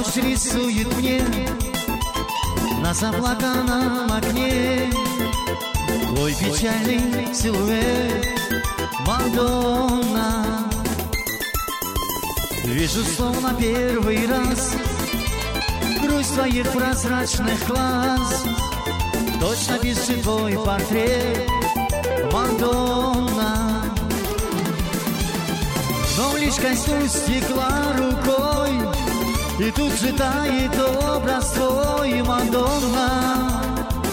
дождь рисует мне на заплаканном окне твой печальный силуэт, Мадонна. Вижу словно первый раз грусть твоих прозрачных глаз, точно пишет твой портрет, Мадонна. Но лишь коснусь стекла рукой, и тут же тает образ твой, Мадонна.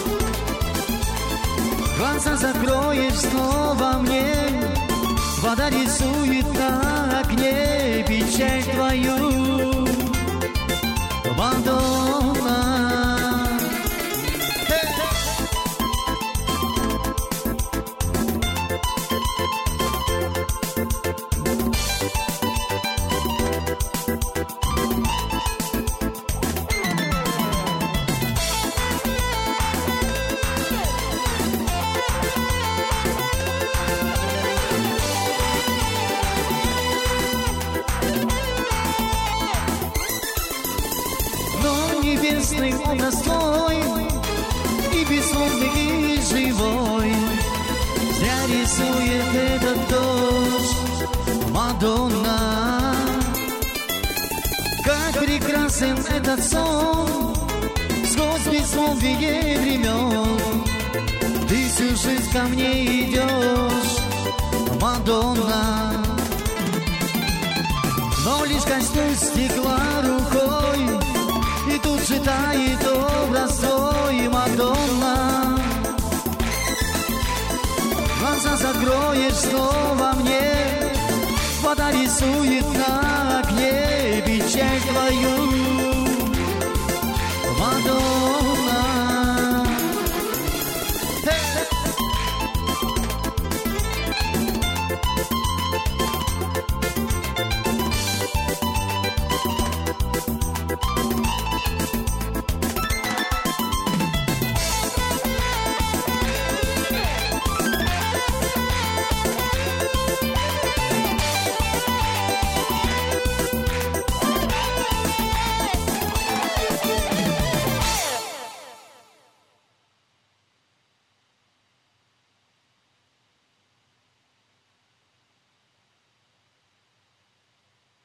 Глаза закроешь снова мне, вода рисует на окне печаль твою, Мадонна. Небесный образ твой, и безмолвный, и живой, зря рисует этот дождь, Мадонна. Как прекрасен этот сон, сквозь безмолвие времен, ты всю жизнь ко мне идешь, Мадонна. Но лишь коснусь стекла рукой, и тут же тает образ твой, Мадонна. Глаза закроешь снова мне, вода рисует на окне печаль твою,